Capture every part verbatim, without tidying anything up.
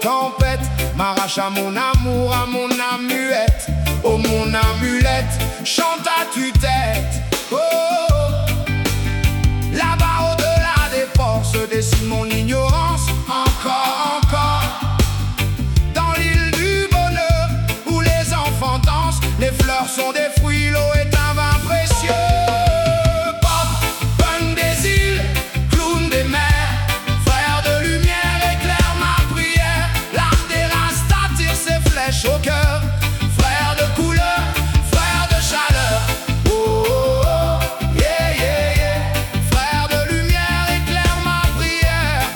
tempêtes m'arrache à mon amour, à mon âme muette. Oh mon amulette, chante à tue-tête. Oh, là-bas au-delà des ports se dessine mon ignorance. Encore, encore, dans l'île du bonheur où les enfants dansent, les fleurs sont des fruits, l'eau est un vin précieux. Pop, punk des îles, clown des mers, frère de lumière, éclaire ma prière. L'art des rastas tire ses flèches au cœur. Frère de couleur, frère de chaleur. Oh, oh, oh, yeah, yeah, yeah. Frère de lumière, éclaire ma prière.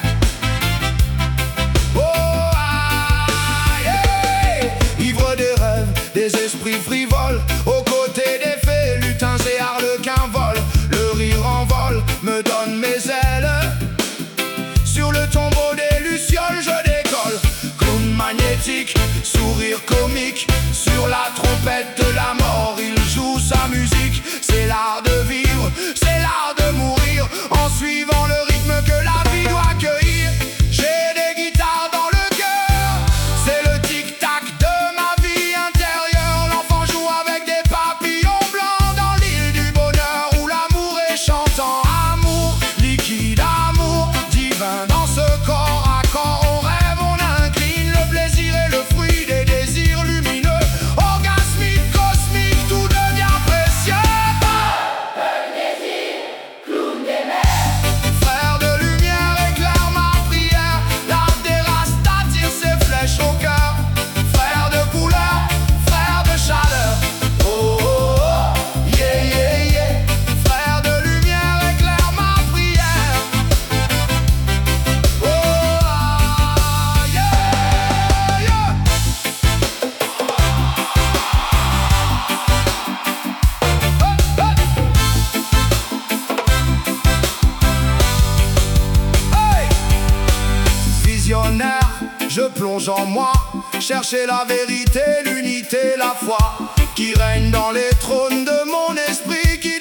Oh, ah, yeah. Ivre des rêves, des esprits frivoles, aux côtés des fées, lutins et harlequins volent. Le rire en vol me donne mes ailes. Sur le tombeau des lucioles je décolle. Clown magnétique, sourire comique. Sur la trompette de la mort il joue sa musique. C'est l'art de vivre, c'est l'art de mourir, en suivant le rythme que la vie doit accueillir. J'ai des guitares dans le cœur, c'est le tic-tac de ma vie intérieure. L'enfant joue avec des papillons blancs dans l'île du bonheur où l'amour est chantant. Amour liquide, amour divin dans ce corps à corps. On rêve, on incline, le plaisir est le fruit des désirs lumineux. Orgasmique, cosmique, tout devient précieux. Punk des îles, clown des mers, Frère de lumière, éclaire ma prière. L'art des rastas tire ses flèches au cœur. Frère de couleur, frère de chaleur. Oh, oh, oh, yeah, yeah, yeah. Frère de lumière, éclaire ma prière. Oh, ah, yeah, yeah. Hey! Visionnaire, je plonge en moi, chercher la vérité, l'unité, la foi qui règne dans les trônes de mon esprit, qui